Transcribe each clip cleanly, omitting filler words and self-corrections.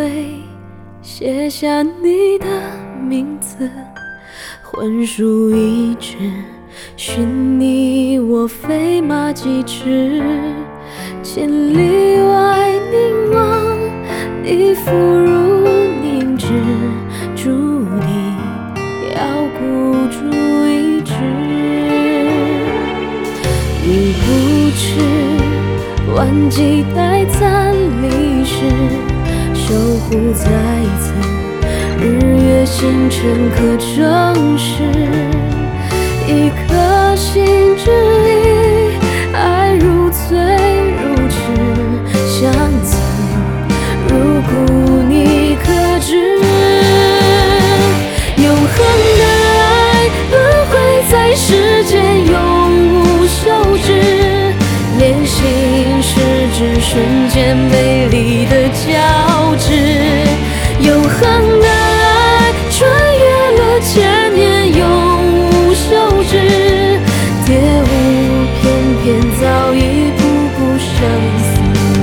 水写下你的名字，魂术一指，寻你我飞马几尺，千里外凝望，你肤如凝脂，注定要孤注一掷。雨不迟，万季待暂离时，守护在此，日月星辰可证实。一颗心之意，爱如醉如痴，相思如故，你可知？永恒的爱，轮回在世间，永无休止。连心是指瞬间美丽的交织。永恒的爱，穿越了千年，永无休止。蝶舞翩翩，早已步步生死。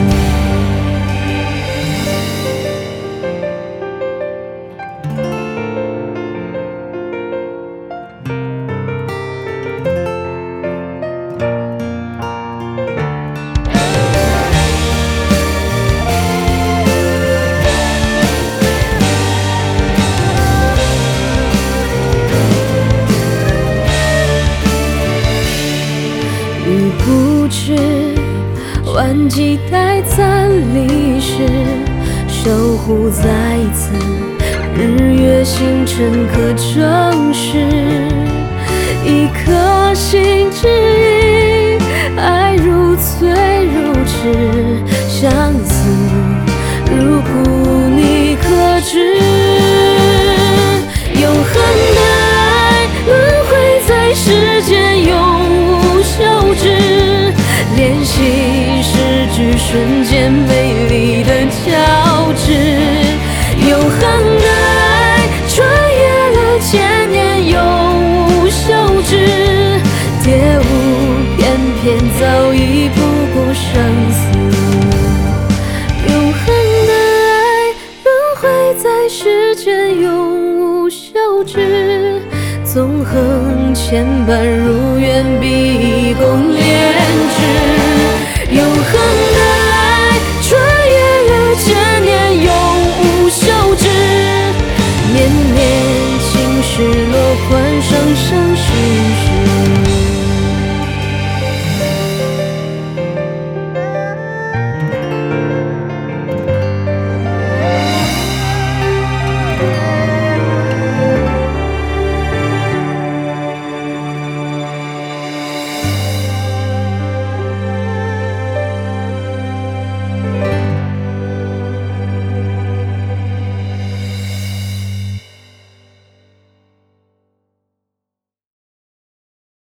雨不迟，万季待暂离时，守护在此，日月星辰可证实。一颗心之意，爱如醉如痴，相思如故，你可知？永恒的爱，轮回在世间，永无休止。怜惜是指瞬间美丽的交织。永恒的爱，穿越了千年，永无休止。蝶舞翩翩，早已步步生死。永恒的爱，轮回在世间，永无休止。纵横牵绊，如愿必共。